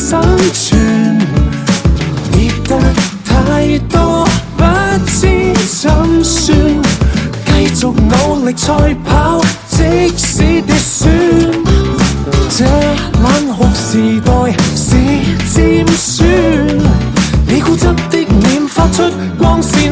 生存，跌得太多，不知怎算，繼續努力賽跑，即使跌損。這冷酷時代是尖酸，你固執的臉發出光線。